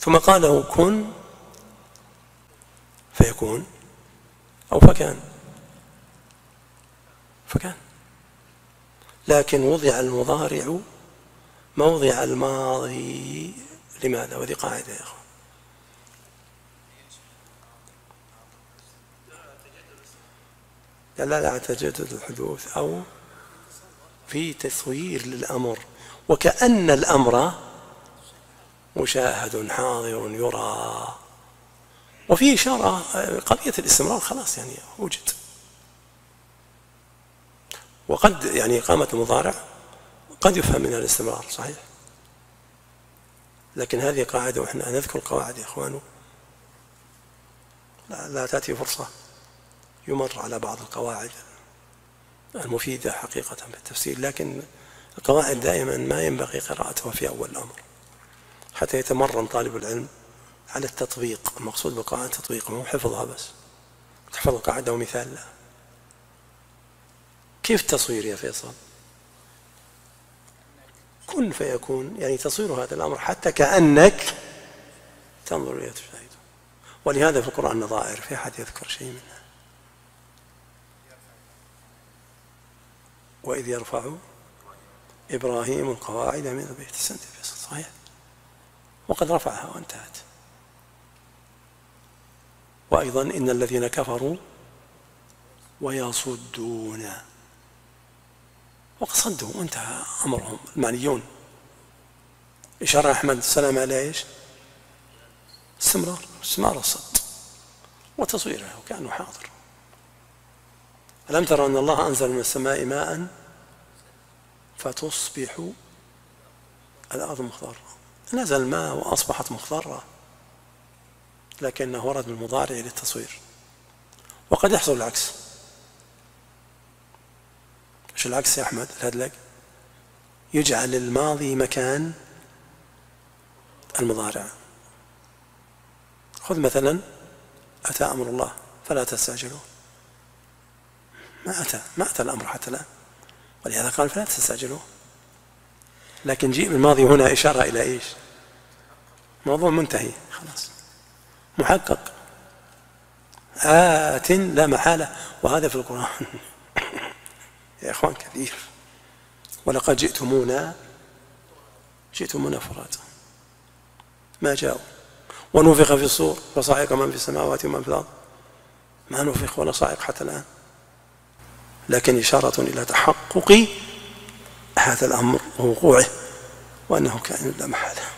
ثم قال له كن فيكون أو فكان، لكن وضع المضارع موضع الماضي. لماذا؟ وذي قاعدة يا أخوان. لا تجدد الحدوث أو في تصوير للأمر، وكأن الأمر مشاهد حاضر يرى، وفي إشارة قضية الاستمرار خلاص يعني وجد. وقد يعني إقامة المضارع قد يفهم منها الاستمرار صحيح، لكن هذه قاعدة وإحنا نذكر القواعد يا إخوان، لا تأتي فرصة يمر على بعض القواعد المفيدة حقيقة في التفسير، لكن القواعد دائما ما ينبغي قراءتها في أول الأمر حتى يتمرن طالب العلم على التطبيق. المقصود بالقاعدة التطبيق، مو حفظها بس، تحفظ القاعدة ومثال لا. كيف التصوير يا فيصل؟ كن فيكون، يعني تصوير هذا الأمر حتى كأنك تنظر إليه تشاهده. ولهذا في القرآن نظائر، في أحد يذكر شيء منها؟ وإذ يرفع إبراهيم القواعد من البيت. أحسنت يا فيصل صحيح، وقد رفعها وانتهت. وأيضا إن الذين كفروا ويصدون، وقد صدوا وانتهى أمرهم المعنيون. إشارة أحمد السلام على إيش؟ استمرار الصد وتصويره وكأنه حاضر. ألم ترى أن الله أنزل من السماء ماء فتصبح الأرض مخضرة؟ نزل الماء وأصبحت مخضرة، لكنه ورد بالمضارع للتصوير. وقد يحصل العكس. ايش العكس يا أحمد الهدلق؟ يجعل الماضي مكان المضارع. خذ مثلا أتى أمر الله فلا تستعجلوه، ما أتى الأمر حتى الآن، ولهذا قال فلا تستعجلوه. لكن جيء بالماضي هنا إشارة إلى إيش؟ موضوع منتهي خلاص محقق، آت لا محالة. وهذا في القرآن يا إخوان كثير. ولقد جئتمونا فرادا ما جاءوا، ونفخ في الصور فصعق من في السماوات ومن في الأرض، ما نفخ ولا صاعق حتى الآن، لكن إشارة إلى تحقق هذا الأمر ووقوعه، وأنه كائن لا محالة.